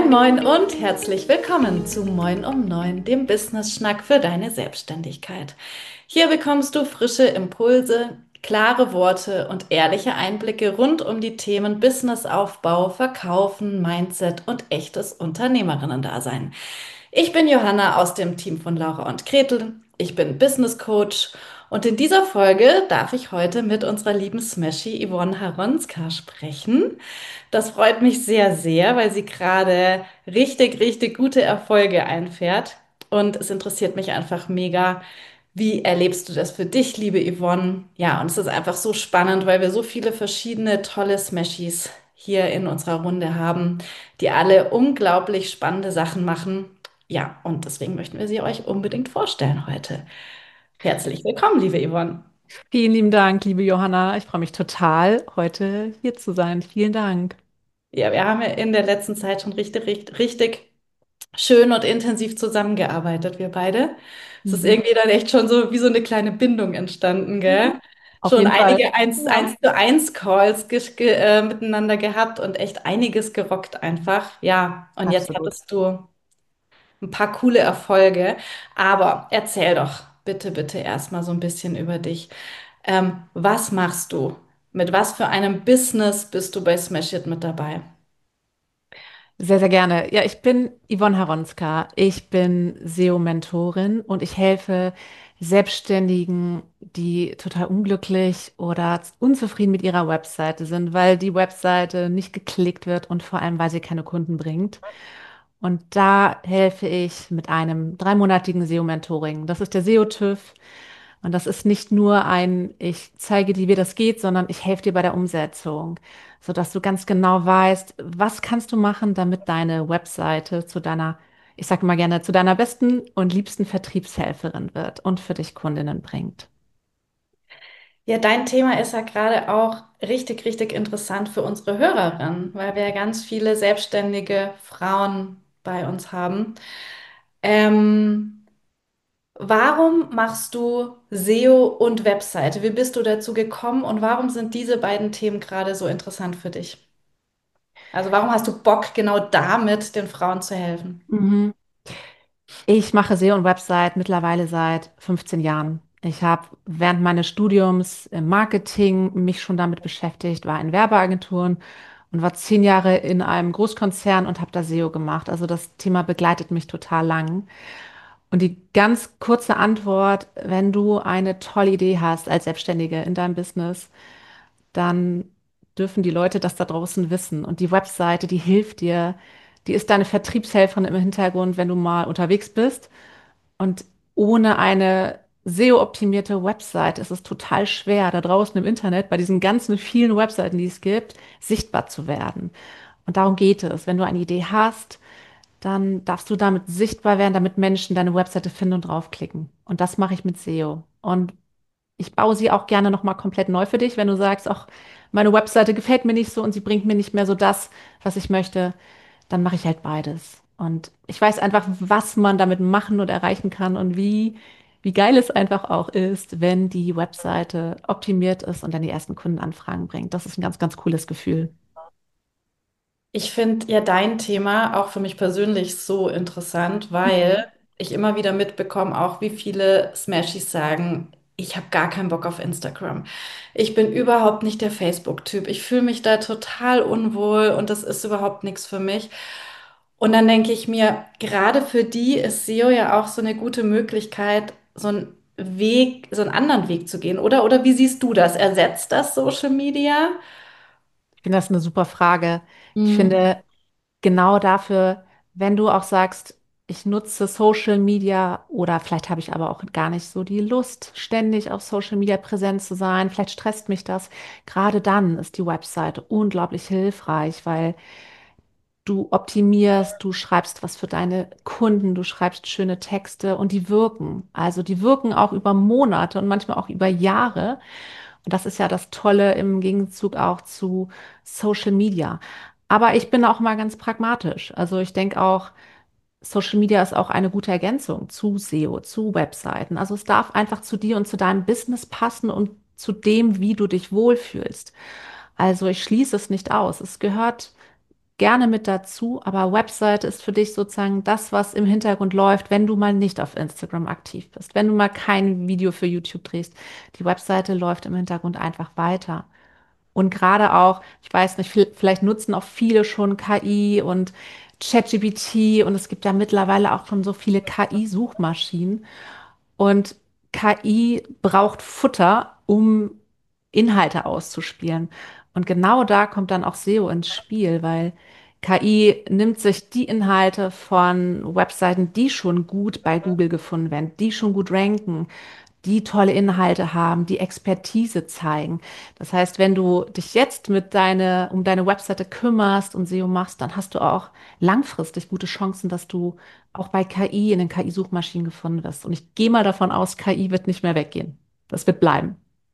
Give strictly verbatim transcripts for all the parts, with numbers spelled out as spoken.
Moin Moin und herzlich willkommen zu Moin um neun, dem Business-Schnack für deine Selbstständigkeit. Hier bekommst du frische Impulse, klare Worte und ehrliche Einblicke rund um die Themen Businessaufbau, Verkaufen, Mindset und echtes Unternehmerinnen-Dasein. Ich bin Johanna aus dem Team von Laura und Gretel. Ich bin Business Coach und in dieser Folge darf ich heute mit unserer lieben Smashy Yvonne Haronska sprechen. Das freut mich sehr, sehr, weil sie gerade richtig, richtig gute Erfolge einfährt. Und es interessiert mich einfach mega, wie erlebst du das für dich, liebe Yvonne? Ja, und es ist einfach so spannend, weil wir so viele verschiedene tolle Smashies hier in unserer Runde haben, die alle unglaublich spannende Sachen machen. Ja, und deswegen möchten wir sie euch unbedingt vorstellen heute. Herzlich willkommen, liebe Yvonne. Vielen lieben Dank, liebe Johanna. Ich freue mich total, heute hier zu sein. Vielen Dank. Ja, wir haben ja in der letzten Zeit schon richtig, richtig, richtig schön und intensiv zusammengearbeitet, wir beide. Es ist Mhm. irgendwie dann echt schon so wie so eine kleine Bindung entstanden, gell? Auf Schon jeden Fall. einige eins, Ja, eins zu eins Calls ges- ge äh, miteinander gehabt und echt einiges gerockt einfach. Ja, und jetzt absolut. hattest du ein paar coole Erfolge. Aber erzähl doch bitte, bitte erstmal so ein bisschen über dich. Ähm, was machst du? Mit was für einem Business bist du bei Smash It mit dabei? Sehr, sehr gerne. Ja, ich bin Yvonne Haronska. Ich bin S E O-Mentorin und ich helfe Selbstständigen, die total unglücklich oder unzufrieden mit ihrer Webseite sind, weil die Webseite nicht geklickt wird und vor allem, weil sie keine Kunden bringt. Und da helfe ich mit einem dreimonatigen S E O-Mentoring. Das ist der S E O-TÜV. Und das ist nicht nur ein, ich zeige dir, wie das geht, sondern ich helfe dir bei der Umsetzung, sodass du ganz genau weißt, was kannst du machen, damit deine Webseite zu deiner, ich sage mal gerne, zu deiner besten und liebsten Vertriebshelferin wird und für dich Kundinnen bringt. Ja, dein Thema ist ja gerade auch richtig, richtig interessant für unsere Hörerinnen, weil wir ja ganz viele selbstständige Frauen bei uns haben. Ähm, Warum machst du S E O und Webseite? Wie bist du dazu gekommen und warum sind diese beiden Themen gerade so interessant für dich? Also warum hast du Bock, genau damit den Frauen zu helfen? Mhm. Ich mache S E O und Website mittlerweile seit fünfzehn Jahren. Ich habe während meines Studiums im Marketing mich schon damit beschäftigt, war in Werbeagenturen und war zehn Jahre in einem Großkonzern und habe da S E O gemacht. Also das Thema begleitet mich total lang. Und die ganz kurze Antwort, wenn du eine tolle Idee hast als Selbstständige in deinem Business, dann dürfen die Leute das da draußen wissen. Und die Webseite, die hilft dir, die ist deine Vertriebshelferin im Hintergrund, wenn du mal unterwegs bist. Und ohne eine S E O-optimierte Website ist es total schwer, da draußen im Internet, bei diesen ganzen vielen Webseiten, die es gibt, sichtbar zu werden. Und darum geht es. Wenn du eine Idee hast, dann darfst du damit sichtbar werden, damit Menschen deine Webseite finden und draufklicken. Und das mache ich mit S E O. Und ich baue sie auch gerne nochmal komplett neu für dich, wenn du sagst, ach, meine Webseite gefällt mir nicht so und sie bringt mir nicht mehr so das, was ich möchte, dann mache ich halt beides. Und ich weiß einfach, was man damit machen und erreichen kann und wie, wie geil es einfach auch ist, wenn die Webseite optimiert ist und dann die ersten Kundenanfragen bringt. Das ist ein ganz, ganz cooles Gefühl. Ich finde ja dein Thema auch für mich persönlich so interessant, weil Mhm. ich immer wieder mitbekomme, auch wie viele Smashies sagen, ich habe gar keinen Bock auf Instagram. Ich bin überhaupt nicht der Facebook-Typ. Ich fühle mich da total unwohl und das ist überhaupt nichts für mich. Und dann denke ich mir, gerade für die ist S E O ja auch so eine gute Möglichkeit, so einen Weg, so einen anderen Weg zu gehen, oder? Oder wie siehst du das? Ersetzt das Social Media? Ich finde das eine super Frage. Ich Hm. finde, genau dafür, wenn du auch sagst, ich nutze Social Media oder vielleicht habe ich aber auch gar nicht so die Lust, ständig auf Social Media präsent zu sein, vielleicht stresst mich das. Gerade dann ist die Website unglaublich hilfreich, weil du optimierst, du schreibst was für deine Kunden, du schreibst schöne Texte und die wirken. Also die wirken auch über Monate und manchmal auch über Jahre. Und das ist ja das Tolle im Gegenzug auch zu Social Media. Aber ich bin auch mal ganz pragmatisch. Also ich denke auch, Social Media ist auch eine gute Ergänzung zu S E O, zu Webseiten. Also es darf einfach zu dir und zu deinem Business passen und zu dem, wie du dich wohlfühlst. Also ich schließe es nicht aus. Es gehört gerne mit dazu, aber Webseite ist für dich sozusagen das, was im Hintergrund läuft, wenn du mal nicht auf Instagram aktiv bist, wenn du mal kein Video für YouTube drehst. Die Webseite läuft im Hintergrund einfach weiter. Und gerade auch, ich weiß nicht, viel- vielleicht nutzen auch viele schon K I und ChatGPT und es gibt ja mittlerweile auch schon so viele K I-Suchmaschinen. Und K I braucht Futter, um Inhalte auszuspielen. Und genau da kommt dann auch S E O ins Spiel, weil K I nimmt sich die Inhalte von Webseiten, die schon gut bei Google gefunden werden, die schon gut ranken, die tolle Inhalte haben, die Expertise zeigen. Das heißt, wenn du dich jetzt mit deine, um deine Webseite kümmerst und S E O machst, dann hast du auch langfristig gute Chancen, dass du auch bei K I in den K I-Suchmaschinen gefunden wirst. Und ich gehe mal davon aus, K I wird nicht mehr weggehen. Das wird bleiben.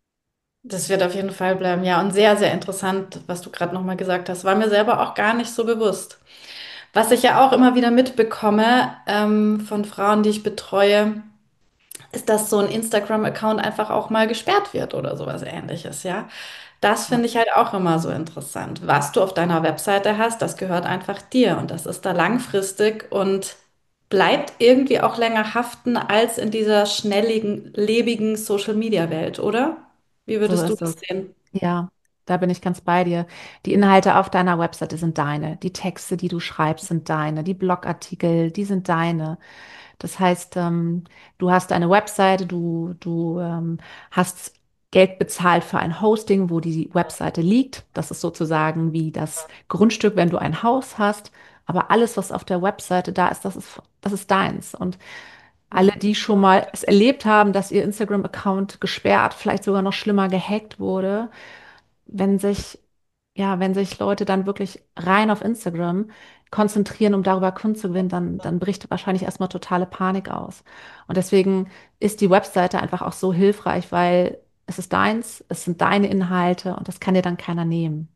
Das wird auf jeden Fall bleiben, ja. Und sehr, sehr interessant, was du gerade nochmal gesagt hast. War mir selber auch gar nicht so bewusst. Was ich ja auch immer wieder mitbekomme, ähm, von Frauen, die ich betreue, ist, dass so ein Instagram-Account einfach auch mal gesperrt wird oder sowas Ähnliches, ja. Das Ja, finde ich halt auch immer so interessant. Was du auf deiner Webseite hast, das gehört einfach dir und das ist da langfristig und bleibt irgendwie auch länger haften als in dieser schnelligen, lebigen Social-Media-Welt, oder? Wie so würdest du ist das es. sehen? Ja, da bin ich ganz bei dir. Die Inhalte auf deiner Webseite sind deine. Die Texte, die du schreibst, sind deine. Die Blogartikel, die sind deine. Das heißt, ähm, du hast eine Webseite, du, du ähm, hast Geld bezahlt für ein Hosting, wo die Webseite liegt. Das ist sozusagen wie das Grundstück, wenn du ein Haus hast. Aber alles, was auf der Webseite da ist, das ist, das ist deins. Und alle, die schon mal es erlebt haben, dass ihr Instagram-Account gesperrt, vielleicht sogar noch schlimmer gehackt wurde, wenn sich, ja, wenn sich Leute dann wirklich rein auf Instagram konzentrieren, um darüber Kunden zu gewinnen, dann, dann bricht wahrscheinlich erstmal totale Panik aus. Und deswegen ist die Webseite einfach auch so hilfreich, weil es ist deins, es sind deine Inhalte und das kann dir dann keiner nehmen.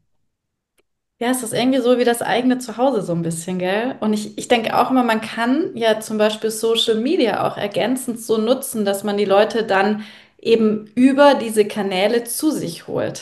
Ja, es ist irgendwie so wie das eigene Zuhause so ein bisschen, gell? Und ich, ich denke auch immer, man kann ja zum Beispiel Social Media auch ergänzend so nutzen, dass man die Leute dann eben über diese Kanäle zu sich holt.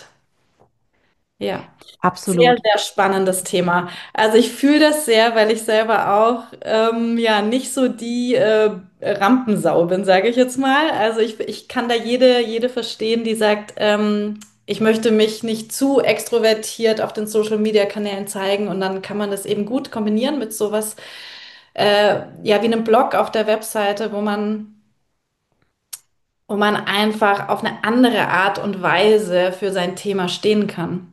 Ja, sehr, Absolut. sehr spannendes Thema. Also ich fühle das sehr, weil ich selber auch ähm, ja nicht so die äh, Rampensau bin, sage ich jetzt mal. Also ich, ich kann da jede, jede verstehen, die sagt, ähm, ich möchte mich nicht zu extrovertiert auf den Social-Media-Kanälen zeigen und dann kann man das eben gut kombinieren mit sowas, äh, ja, wie einem Blog auf der Webseite, wo man, wo man einfach auf eine andere Art und Weise für sein Thema stehen kann.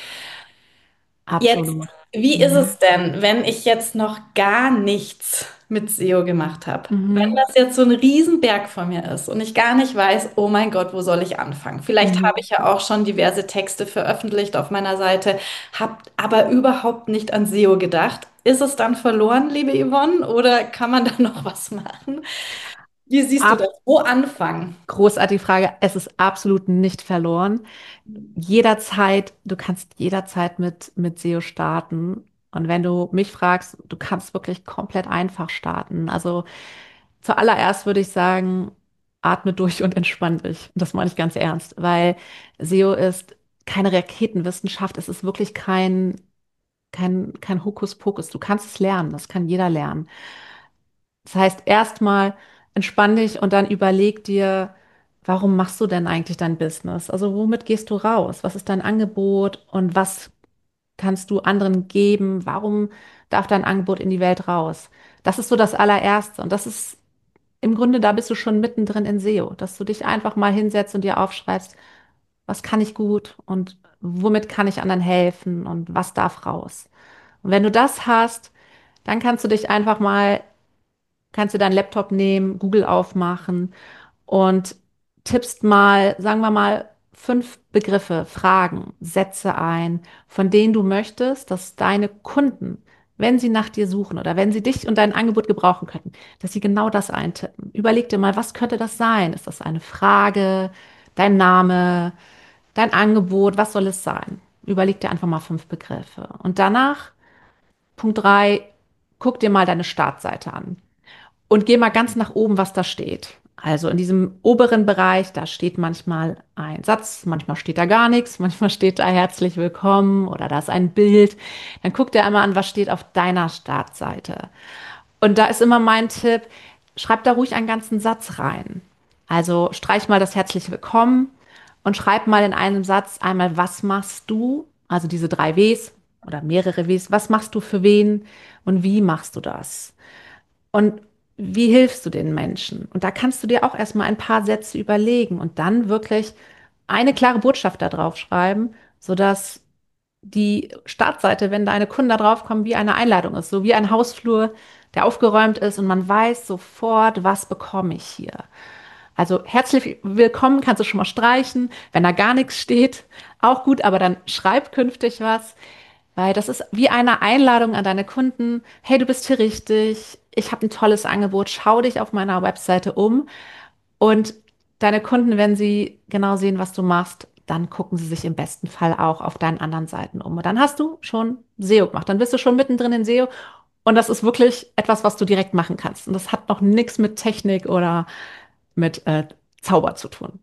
Jetzt, Absolut. wie ist Mhm. es denn, wenn ich jetzt noch gar nichts mit S E O gemacht habe? Wenn Mhm. das jetzt so ein Riesenberg von mir ist und ich gar nicht weiß, oh mein Gott, wo soll ich anfangen? Vielleicht habe Mhm. ich ja auch schon diverse Texte veröffentlicht auf meiner Seite, habe aber überhaupt nicht an S E O gedacht. Ist es dann verloren, liebe Yvonne, oder kann man da noch was machen? Wie siehst du das? Ab, Wo anfangen? großartige Frage. Es ist absolut nicht verloren. Jederzeit, du kannst jederzeit mit, mit S E O starten. Und wenn du mich fragst, du kannst wirklich komplett einfach starten. Also zuallererst würde ich sagen, atme durch und entspann dich. Und das meine ich ganz ernst, weil S E O ist keine Raketenwissenschaft. Es ist wirklich kein, kein, kein Hokuspokus. Du kannst es lernen. Das kann jeder lernen. Das heißt, erstmal entspann dich und dann überleg dir, warum machst du denn eigentlich dein Business? Also womit gehst du raus? Was ist dein Angebot und was kannst du anderen geben? Warum darf dein Angebot in die Welt raus? Das ist so das allererste und das ist im Grunde, da bist du schon mittendrin in S E O, dass du dich einfach mal hinsetzt und dir aufschreibst, was kann ich gut und womit kann ich anderen helfen und was darf raus? Und wenn du das hast, dann kannst du dich einfach mal kannst du deinen Laptop nehmen, Google aufmachen und tippst mal, sagen wir mal, fünf Begriffe, Fragen, Sätze ein, von denen du möchtest, dass deine Kunden, wenn sie nach dir suchen oder wenn sie dich und dein Angebot gebrauchen könnten, dass sie genau das eintippen. Überleg dir mal, was könnte das sein? Ist das eine Frage, dein Name, dein Angebot, was soll es sein? Überleg dir einfach mal fünf Begriffe. Und danach, Punkt drei, guck dir mal deine Startseite an. Und geh mal ganz nach oben, was da steht. Also in diesem oberen Bereich, da steht manchmal ein Satz, manchmal steht da gar nichts, manchmal steht da herzlich willkommen oder da ist ein Bild. Dann guck dir einmal an, was steht auf deiner Startseite. Und da ist immer mein Tipp, schreib da ruhig einen ganzen Satz rein. Also streich mal das herzlich willkommen und schreib mal in einem Satz einmal, was machst du? Also diese drei Ws oder mehrere Ws. Was machst du für wen und wie machst du das? Und wie hilfst du den Menschen? Und da kannst du dir auch erstmal ein paar Sätze überlegen und dann wirklich eine klare Botschaft da drauf schreiben, sodass die Startseite, wenn deine Kunden da drauf kommen, wie eine Einladung ist, so wie ein Hausflur, der aufgeräumt ist und man weiß sofort, was bekomme ich hier. Also herzlich willkommen kannst du schon mal streichen, wenn da gar nichts steht, auch gut, aber dann schreib künftig was. Weil das ist wie eine Einladung an deine Kunden. Hey, du bist hier richtig. Ich habe ein tolles Angebot. Schau dich auf meiner Webseite um. Und deine Kunden, wenn sie genau sehen, was du machst, dann gucken sie sich im besten Fall auch auf deinen anderen Seiten um. Und dann hast du schon S E O gemacht. Dann bist du schon mittendrin in S E O. Und das ist wirklich etwas, was du direkt machen kannst. Und das hat noch nichts mit Technik oder mit äh, Zauber zu tun.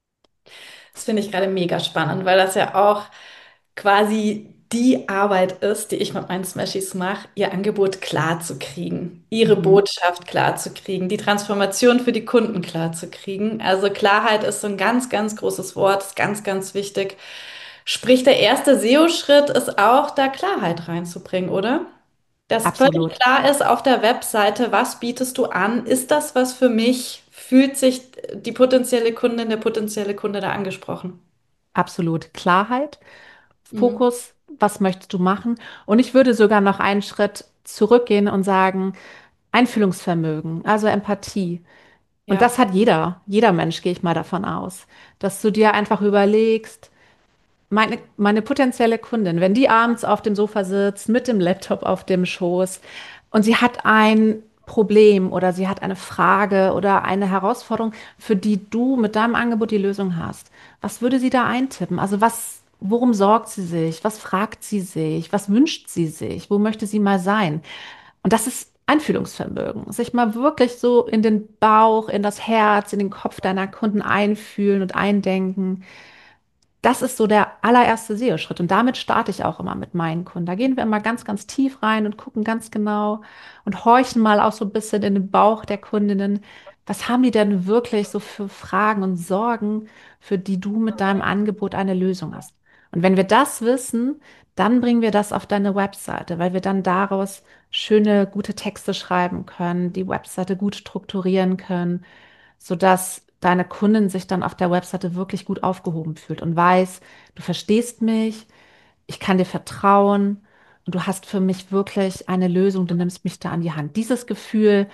Das finde ich gerade mega spannend, weil das ja auch quasi die Arbeit ist, die ich mit meinen Smashies mache, ihr Angebot klar zu kriegen, ihre Mhm. Botschaft klar zu kriegen, die Transformation für die Kunden klar zu kriegen. Also Klarheit ist so ein ganz, ganz großes Wort, ist ganz, ganz wichtig. Sprich, der erste S E O-Schritt ist auch, da Klarheit reinzubringen, oder? Dass völlig Absolut. klar ist auf der Webseite, was bietest du an? Ist das was für mich? Fühlt sich die potenzielle Kundin, der potenzielle Kunde da angesprochen? Absolut. Klarheit. Mhm. Fokus, was möchtest du machen? Und ich würde sogar noch einen Schritt zurückgehen und sagen, Einfühlungsvermögen, also Empathie. Und Ja. das hat jeder, jeder Mensch, gehe ich mal davon aus, dass du dir einfach überlegst, meine, meine potenzielle Kundin, wenn die abends auf dem Sofa sitzt, mit dem Laptop auf dem Schoß und sie hat ein Problem oder sie hat eine Frage oder eine Herausforderung, für die du mit deinem Angebot die Lösung hast, was würde sie da eintippen? Also was, worum sorgt sie sich? Was fragt sie sich? Was wünscht sie sich? Wo möchte sie mal sein? Und das ist Einfühlungsvermögen, sich mal wirklich so in den Bauch, in das Herz, in den Kopf deiner Kunden einfühlen und eindenken. Das ist so der allererste S E O-Schritt und damit starte ich auch immer mit meinen Kunden. Da gehen wir immer ganz, ganz tief rein und gucken ganz genau und horchen mal auch so ein bisschen in den Bauch der Kundinnen. Was haben die denn wirklich so für Fragen und Sorgen, für die du mit deinem Angebot eine Lösung hast? Und wenn wir das wissen, dann bringen wir das auf deine Webseite, weil wir dann daraus schöne, gute Texte schreiben können, die Webseite gut strukturieren können, sodass deine Kundin sich dann auf der Webseite wirklich gut aufgehoben fühlt und weiß, du verstehst mich, ich kann dir vertrauen und du hast für mich wirklich eine Lösung, du nimmst mich da an die Hand. Dieses Gefühl,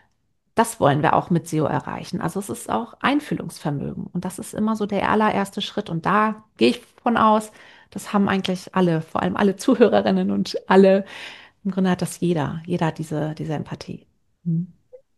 das wollen wir auch mit S E O erreichen. Also es ist auch Einfühlungsvermögen und das ist immer so der allererste Schritt und da gehe ich von aus, das haben eigentlich alle, vor allem alle Zuhörerinnen und alle, im Grunde hat das jeder, jeder hat diese, diese Empathie. Mhm.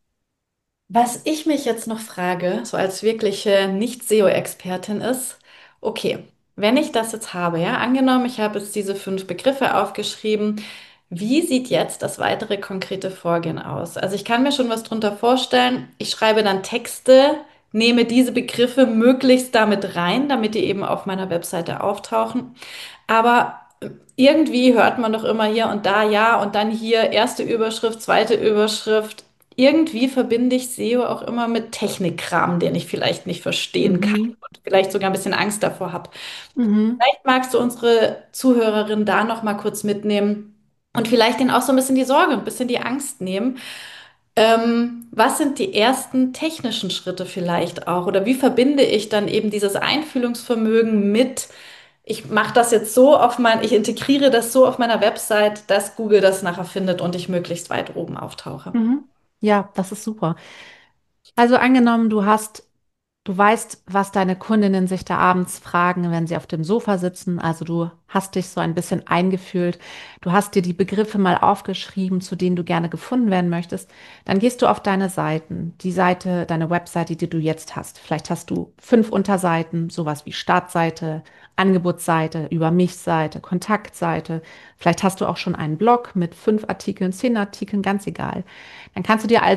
Was ich mich jetzt noch frage, so als wirkliche Nicht-S E O-Expertin ist, okay, wenn ich das jetzt habe, ja, angenommen, ich habe jetzt diese fünf Begriffe aufgeschrieben, wie sieht jetzt das weitere konkrete Vorgehen aus? Also ich kann mir schon was drunter vorstellen. Ich schreibe dann Texte, nehme diese Begriffe möglichst damit rein, damit die eben auf meiner Webseite auftauchen. Aber irgendwie hört man doch immer hier und da, ja, und dann hier erste Überschrift, zweite Überschrift. Irgendwie verbinde ich S E O auch immer mit Technikkram, den ich vielleicht nicht verstehen kann Mhm. und vielleicht sogar ein bisschen Angst davor habe. Mhm. Vielleicht magst du unsere Zuhörerin da noch mal kurz mitnehmen und vielleicht denen auch so ein bisschen die Sorge, ein bisschen die Angst nehmen. Ähm, was sind die ersten technischen Schritte vielleicht auch? Oder wie verbinde ich dann eben dieses Einfühlungsvermögen mit, ich mache das jetzt so auf mein, ich integriere das so auf meiner Website, dass Google das nachher findet und ich möglichst weit oben auftauche? Mhm. Ja, das ist super. Also angenommen, du hast, du weißt, was deine Kundinnen sich da abends fragen, wenn sie auf dem Sofa sitzen. Also du hast dich so ein bisschen eingefühlt. Du hast dir die Begriffe mal aufgeschrieben, zu denen du gerne gefunden werden möchtest. Dann gehst du auf deine Seiten, die Seite, deine Webseite, die du jetzt hast. Vielleicht hast du fünf Unterseiten, sowas wie Startseite, Angebotsseite, Über mich Seite, Kontaktseite. Vielleicht hast du auch schon einen Blog mit fünf Artikeln, zehn Artikeln, ganz egal. Dann kannst du dir als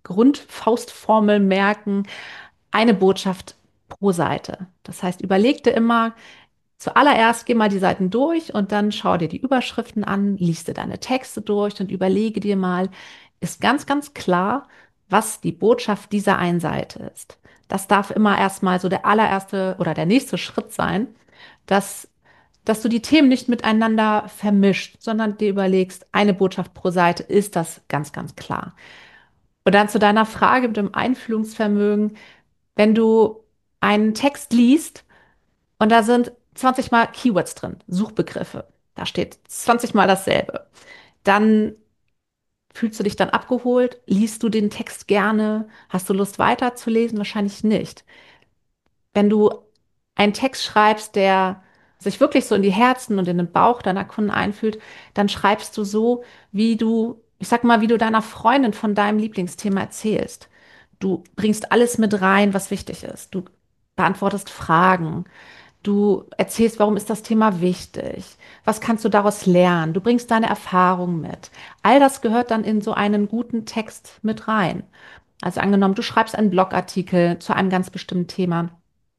Grundfaustformel merken, eine Botschaft pro Seite. Das heißt, überleg dir immer, zuallererst geh mal die Seiten durch und dann schau dir die Überschriften an, liest dir deine Texte durch und überlege dir mal, ist ganz, ganz klar, was die Botschaft dieser einen Seite ist. Das darf immer erstmal so der allererste oder der nächste Schritt sein, dass, dass du die Themen nicht miteinander vermischt, sondern dir überlegst, eine Botschaft pro Seite, ist das ganz, ganz klar. Und dann zu deiner Frage mit dem Einfühlungsvermögen, wenn du einen Text liest, und da sind zwanzig Mal Keywords drin, Suchbegriffe. Da steht zwanzig Mal dasselbe. Dann fühlst du dich dann abgeholt? Liest du den Text gerne? Hast du Lust weiterzulesen? Wahrscheinlich nicht. Wenn du einen Text schreibst, der sich wirklich so in die Herzen und in den Bauch deiner Kunden einfühlt, dann schreibst du so, wie du, ich sag mal, wie du deiner Freundin von deinem Lieblingsthema erzählst. Du bringst alles mit rein, was wichtig ist. Du beantwortest Fragen. Du erzählst, warum ist das Thema wichtig? Was kannst du daraus lernen? Du bringst deine Erfahrung mit. All das gehört dann in so einen guten Text mit rein. Also angenommen, du schreibst einen Blogartikel zu einem ganz bestimmten Thema.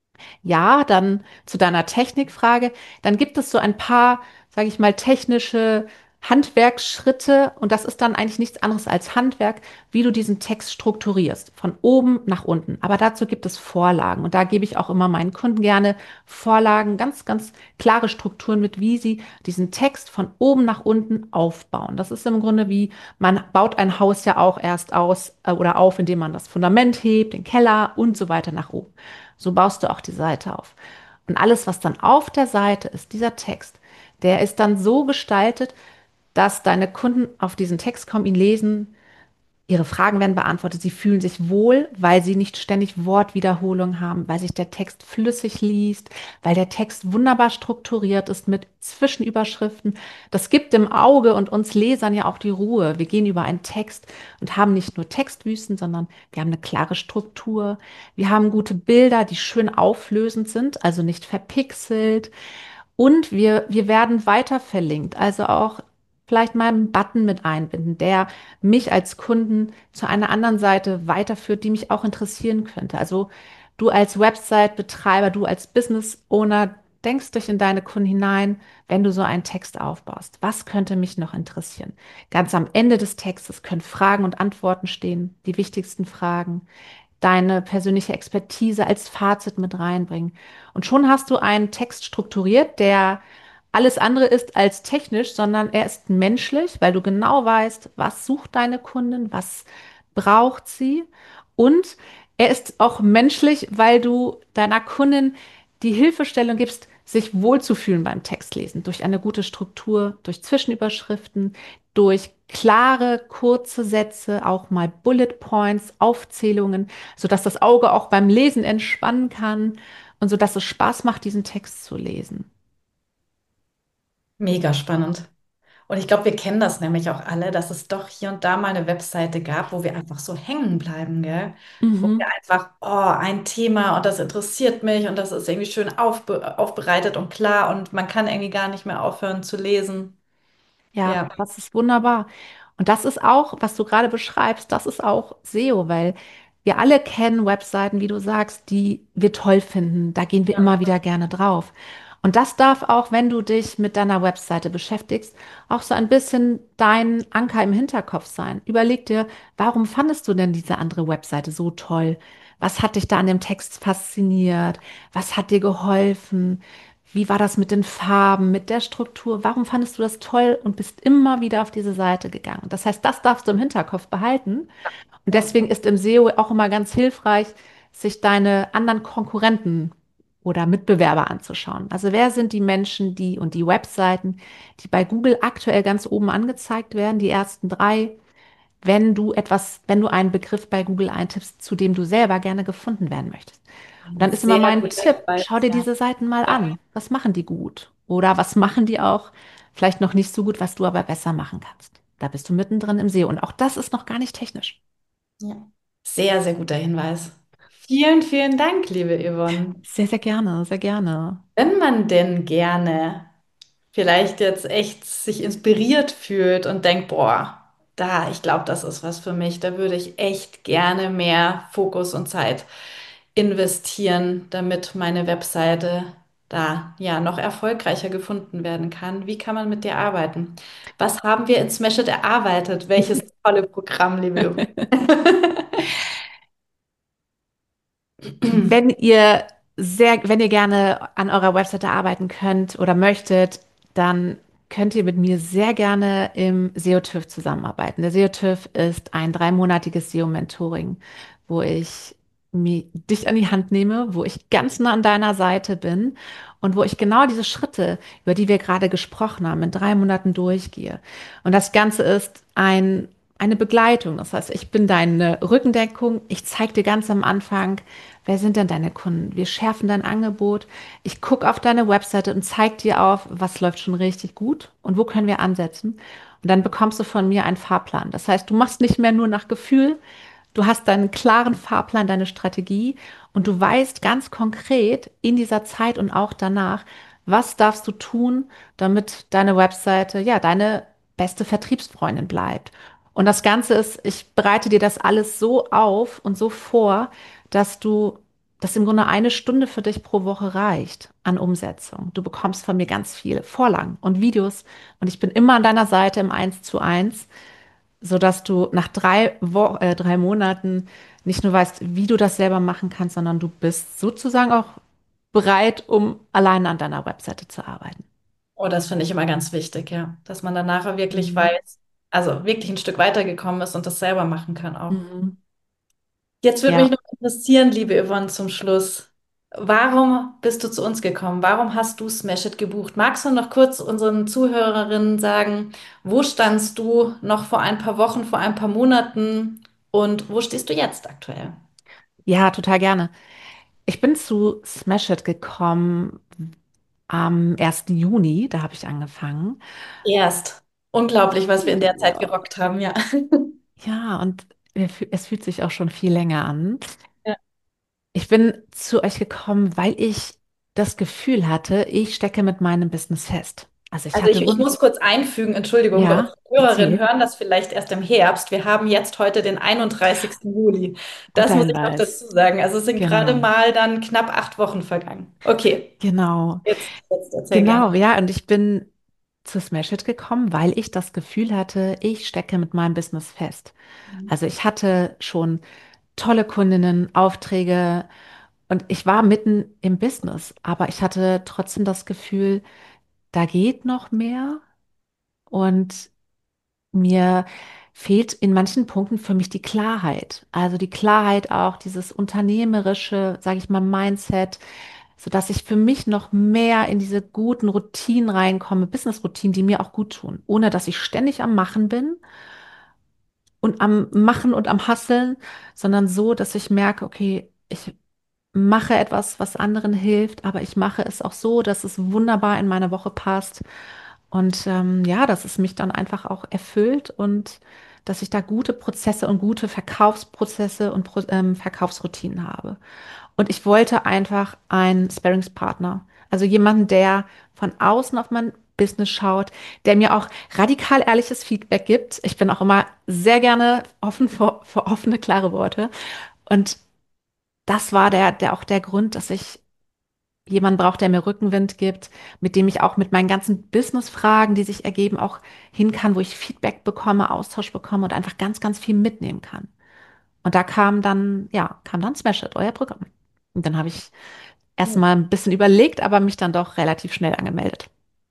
Ja, dann zu deiner Technikfrage. Dann gibt es so ein paar, sage ich mal, technische Handwerksschritte und das ist dann eigentlich nichts anderes als Handwerk, wie du diesen Text strukturierst, von oben nach unten. Aber dazu gibt es Vorlagen und da gebe ich auch immer meinen Kunden gerne Vorlagen, ganz, ganz klare Strukturen mit, wie sie diesen Text von oben nach unten aufbauen. Das ist im Grunde wie, man baut ein Haus ja auch erst aus äh, oder auf, indem man das Fundament hebt, den Keller und so weiter nach oben. So baust du auch die Seite auf. Und alles, was dann auf der Seite ist, dieser Text, der ist dann so gestaltet, dass deine Kunden auf diesen Text kommen, ihn lesen, ihre Fragen werden beantwortet, sie fühlen sich wohl, weil sie nicht ständig Wortwiederholung haben, weil sich der Text flüssig liest, weil der Text wunderbar strukturiert ist mit Zwischenüberschriften. Das gibt dem Auge und uns Lesern ja auch die Ruhe. Wir gehen über einen Text und haben nicht nur Textwüsten, sondern wir haben eine klare Struktur. Wir haben gute Bilder, die schön auflösend sind, also nicht verpixelt. Und wir, wir werden weiter verlinkt, also auch vielleicht mal einen Button mit einbinden, der mich als Kunden zu einer anderen Seite weiterführt, die mich auch interessieren könnte. Also du als Website-Betreiber, du als Business Owner denkst dich in deine Kunden hinein, wenn du so einen Text aufbaust. Was könnte mich noch interessieren? Ganz am Ende des Textes können Fragen und Antworten stehen, die wichtigsten Fragen, deine persönliche Expertise als Fazit mit reinbringen. Und schon hast du einen Text strukturiert, der alles andere ist als technisch, sondern er ist menschlich, weil du genau weißt, was sucht deine Kundin, was braucht sie. Und er ist auch menschlich, weil du deiner Kundin die Hilfestellung gibst, sich wohlzufühlen beim Textlesen, durch eine gute Struktur, durch Zwischenüberschriften, durch klare, kurze Sätze, auch mal Bullet Points, Aufzählungen, sodass das Auge auch beim Lesen entspannen kann und sodass es Spaß macht, diesen Text zu lesen. Mega spannend. Und ich glaube, wir kennen das nämlich auch alle, dass es doch hier und da mal eine Webseite gab, wo wir einfach so hängen bleiben, gell? Wo wir Mhm. einfach, oh, ein Thema und das interessiert mich und das ist irgendwie schön aufbe aufbereitet und klar und man kann irgendwie gar nicht mehr aufhören zu lesen. Ja, Ja, das ist wunderbar. Und das ist auch, was du gerade beschreibst, das ist auch S E O, weil wir alle kennen Webseiten, wie du sagst, die wir toll finden. Da gehen wir ja. immer wieder gerne drauf. Und das darf auch, wenn du dich mit deiner Webseite beschäftigst, auch so ein bisschen dein Anker im Hinterkopf sein. Überleg dir, warum fandest du denn diese andere Webseite so toll? Was hat dich da an dem Text fasziniert? Was hat dir geholfen? Wie war das mit den Farben, mit der Struktur? Warum fandest du das toll und bist immer wieder auf diese Seite gegangen? Das heißt, das darfst du im Hinterkopf behalten. Und deswegen ist im S E O auch immer ganz hilfreich, sich deine anderen Konkurrenten oder Mitbewerber anzuschauen. Also wer sind die Menschen, die und die Webseiten, die bei Google aktuell ganz oben angezeigt werden, die ersten drei, wenn du etwas, wenn du einen Begriff bei Google eintippst, zu dem du selber gerne gefunden werden möchtest. Und Ein dann ist immer sehr mein guter Tipp, schau Hinweis, dir ja. diese Seiten mal Ja. an. Was machen die gut? Oder was machen die auch vielleicht noch nicht so gut, was du aber besser machen kannst? Da bist du mittendrin im S E O. Und auch das ist noch gar nicht technisch. Ja. Sehr, sehr guter Hinweis. Vielen, vielen Dank, liebe Yvonne. Sehr, sehr gerne, sehr gerne. Wenn man denn gerne vielleicht jetzt echt sich inspiriert fühlt und denkt, boah, Da, ich glaube, das ist was für mich. Da würde ich echt gerne mehr Fokus und Zeit investieren, damit meine Webseite da ja noch erfolgreicher gefunden werden kann. Wie kann man mit dir arbeiten? Was haben wir in Smash It erarbeitet? Welches tolle Programm, liebe Yvonne. Wenn ihr sehr, wenn ihr gerne an eurer Webseite arbeiten könnt oder möchtet, dann könnt ihr mit mir sehr gerne im S E O-TÜV zusammenarbeiten. Der S E O-TÜV ist ein dreimonatiges S E O-Mentoring, wo ich mi- dich an die Hand nehme, wo ich ganz nah an deiner Seite bin und wo ich genau diese Schritte, über die wir gerade gesprochen haben, in drei Monaten durchgehe. Und das Ganze ist ein, eine Begleitung. Das heißt, ich bin deine Rückendeckung. Ich zeige dir ganz am Anfang, wer sind denn deine Kunden? Wir schärfen dein Angebot. Ich gucke auf deine Webseite und zeige dir auf, was läuft schon richtig gut und wo können wir ansetzen. Und dann bekommst du von mir einen Fahrplan. Das heißt, du machst nicht mehr nur nach Gefühl, du hast deinen klaren Fahrplan, deine Strategie und du weißt ganz konkret in dieser Zeit und auch danach, was darfst du tun, damit deine Webseite, ja, deine beste Vertriebsfreundin bleibt. Und das Ganze ist, ich bereite dir das alles so auf und so vor, dass du, dass im Grunde eine Stunde für dich pro Woche reicht an Umsetzung. Du bekommst von mir ganz viele Vorlagen und Videos und ich bin immer an deiner Seite im Eins zu eins, sodass du nach drei Wo äh, drei Monaten nicht nur weißt, wie du das selber machen kannst, sondern du bist sozusagen auch bereit, um alleine an deiner Webseite zu arbeiten. Oh, das finde ich immer ganz wichtig, ja, dass man dann nachher wirklich Mhm. weiß, also wirklich ein Stück weitergekommen ist und das selber machen kann auch. Mhm. Jetzt würde mich Ja. noch interessieren, liebe Yvonne, zum Schluss. Warum bist du zu uns gekommen? Warum hast du Smash It gebucht? Magst du noch kurz unseren Zuhörerinnen sagen, wo standst du noch vor ein paar Wochen, vor ein paar Monaten und wo stehst du jetzt aktuell? Ja, total gerne. Ich bin zu Smash It gekommen am ersten Juni, da habe ich angefangen. Erst. Unglaublich, was wir in der Zeit Ja, gerockt haben, ja. ja, und wir fü- es fühlt sich auch schon viel länger an. Ja. Ich bin zu euch gekommen, weil ich das Gefühl hatte, ich stecke mit meinem Business fest. Also ich Also ich, hatte ich Wund, muss kurz einfügen, Entschuldigung, weil ja, unsere Hörerinnen erzähl. hören das vielleicht erst im Herbst. Wir haben jetzt heute den einunddreißigsten Juli. Das Guter muss ich noch Hinweis. dazu sagen. Also es sind gerade Genau, mal dann knapp acht Wochen vergangen. Okay, genau, jetzt, jetzt erzähl genau, gerne. ja, und ich bin zu Smash It gekommen, weil ich das Gefühl hatte, ich stecke mit meinem Business fest. Also ich hatte schon tolle Kundinnen, Aufträge und ich war mitten im Business, aber ich hatte trotzdem das Gefühl, da geht noch mehr und mir fehlt in manchen Punkten für mich die Klarheit. Also die Klarheit auch, dieses unternehmerische, sage ich mal, Mindset, sodass ich für mich noch mehr in diese guten Routinen reinkomme, Business-Routinen, die mir auch gut tun, ohne dass ich ständig am Machen bin und am Machen und am Hasseln, sondern so, dass ich merke, okay, ich mache etwas, was anderen hilft, aber ich mache es auch so, dass es wunderbar in meine Woche passt. Und ähm, ja, dass es mich dann einfach auch erfüllt und dass ich da gute Prozesse und gute Verkaufsprozesse und Pro ähm, Verkaufsroutinen habe. Und ich wollte einfach einen Sparringspartner, also jemanden, der von außen auf mein Business schaut, der mir auch radikal ehrliches Feedback gibt. Ich bin auch immer sehr gerne offen für, für offene, klare Worte. Und das war der, der auch der Grund, dass ich jemanden brauche, der mir Rückenwind gibt, mit dem ich auch mit meinen ganzen Business-Fragen, die sich ergeben, auch hin kann, wo ich Feedback bekomme, Austausch bekomme und einfach ganz, ganz viel mitnehmen kann. Und da kam dann, ja, kam dann Smash It, euer Programm. Und dann habe ich erstmal ein bisschen überlegt, aber mich dann doch relativ schnell angemeldet.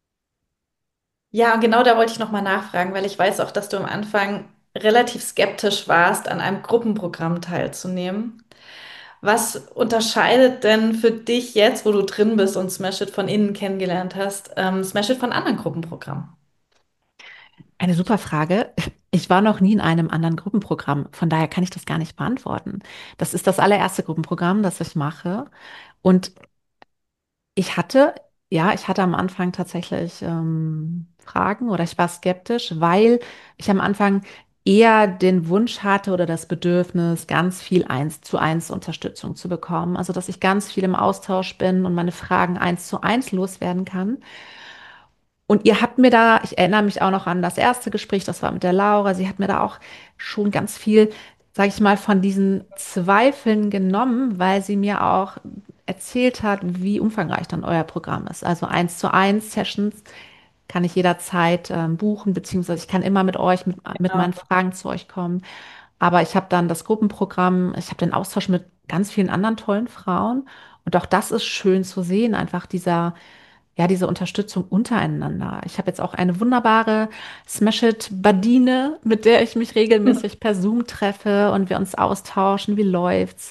Ja, und genau da wollte ich nochmal nachfragen, weil ich weiß auch, dass du am Anfang relativ skeptisch warst, an einem Gruppenprogramm teilzunehmen. Was unterscheidet denn für dich jetzt, wo du drin bist und Smash It von innen kennengelernt hast, ähm, Smash It von anderen Gruppenprogrammen? Eine super Frage. Ich war noch nie in einem anderen Gruppenprogramm, von daher kann ich das gar nicht beantworten. Das ist das allererste Gruppenprogramm, das ich mache. Und ich hatte, ja, ich hatte am Anfang tatsächlich ähm, Fragen oder ich war skeptisch, weil ich am Anfang eher den Wunsch hatte oder das Bedürfnis, ganz viel eins zu eins Unterstützung zu bekommen. Also, dass ich ganz viel im Austausch bin und meine Fragen eins zu eins loswerden kann. Und ihr habt mir da, ich erinnere mich auch noch an das erste Gespräch, das war mit der Laura, sie hat mir da auch schon ganz viel, sage ich mal, von diesen Zweifeln genommen, weil sie mir auch erzählt hat, wie umfangreich dann euer Programm ist. Also eins zu eins Sessions kann ich jederzeit ähm, buchen, beziehungsweise ich kann immer mit euch, mit, mit Ja. meinen Fragen zu euch kommen. Aber ich habe dann das Gruppenprogramm, ich habe den Austausch mit ganz vielen anderen tollen Frauen. Und auch das ist schön zu sehen, einfach dieser, ja, diese Unterstützung untereinander. Ich habe jetzt auch eine wunderbare Smash It Badine, mit der ich mich regelmäßig per Zoom treffe und wir uns austauschen, wie läuft's.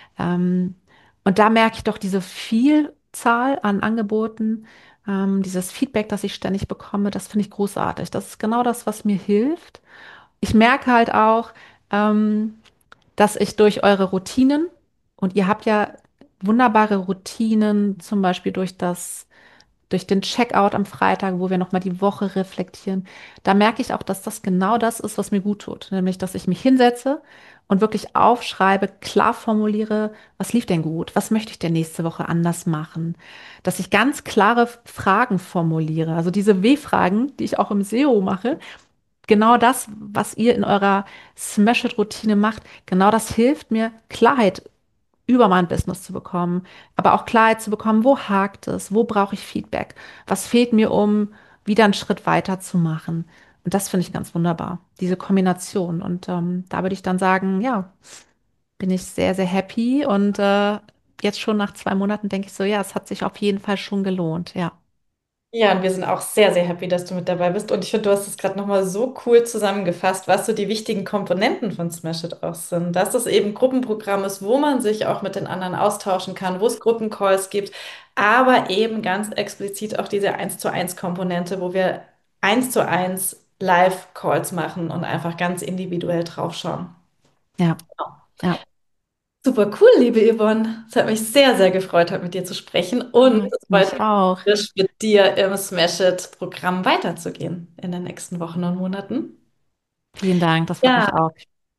Ähm, und da merke ich doch diese Vielzahl an Angeboten, ähm, dieses Feedback, das ich ständig bekomme, das finde ich großartig. Das ist genau das, was mir hilft. Ich merke halt auch, ähm, dass ich durch eure Routinen, und ihr habt ja wunderbare Routinen, zum Beispiel durch das, durch den Checkout am Freitag, wo wir nochmal die Woche reflektieren, da merke ich auch, dass das genau das ist, was mir gut tut. Nämlich, dass ich mich hinsetze und wirklich aufschreibe, klar formuliere, was lief denn gut? Was möchte ich denn nächste Woche anders machen? Dass ich ganz klare Fragen formuliere. Also diese W-Fragen, die ich auch im S E O mache, genau das, was ihr in eurer Smash-It-Routine macht, genau das hilft mir, Klarheit über mein Business zu bekommen, aber auch Klarheit zu bekommen, wo hakt es, wo brauche ich Feedback, was fehlt mir, um wieder einen Schritt weiter zu machen. Und das finde ich ganz wunderbar, diese Kombination. Und ähm, da würde ich dann sagen, ja, bin ich sehr, sehr happy. Und äh, jetzt schon nach zwei Monaten denke ich so, ja, es hat sich auf jeden Fall schon gelohnt. Ja, Ja, und wir sind auch sehr, sehr happy, dass du mit dabei bist. Und ich finde, du hast es gerade nochmal so cool zusammengefasst, was so die wichtigen Komponenten von Smash It auch sind. Dass es eben ein Gruppenprogramm ist, wo man sich auch mit den anderen austauschen kann, wo es Gruppencalls gibt, aber eben ganz explizit auch diese eins zu eins Komponente, wo wir eins zu eins Live-Calls machen und einfach ganz individuell draufschauen. ja, ja. Super cool, liebe Yvonne. Es hat mich sehr, sehr gefreut, heute mit dir zu sprechen und Ah, es freut mich mich, auch. frisch mit dir im Smash It-Programm weiterzugehen in den nächsten Wochen und Monaten. Vielen Dank, das freut Ja, mich auch.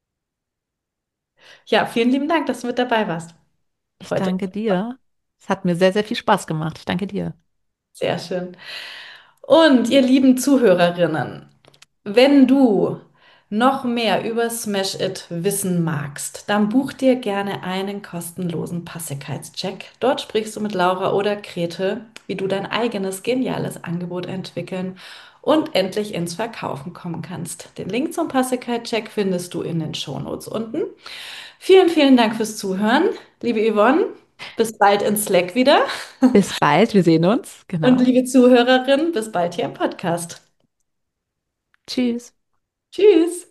ja, vielen lieben Dank, dass du mit dabei warst. Ich Heute. danke dir. Es hat mir sehr, sehr viel Spaß gemacht. Ich danke dir. Sehr schön. Und ihr lieben Zuhörerinnen, wenn du noch mehr über Smash It wissen magst, dann buch dir gerne einen kostenlosen Passigkeitscheck. Dort sprichst du mit Laura oder Grete, wie du dein eigenes geniales Angebot entwickeln und endlich ins Verkaufen kommen kannst. Den Link zum Passigkeitscheck findest du in den Shownotes unten. Vielen, vielen Dank fürs Zuhören, liebe Yvonne. Bis bald in Slack wieder. Bis bald, wir sehen uns. Und Genau. liebe Zuhörerinnen, bis bald hier im Podcast. Tschüss. Tschüss.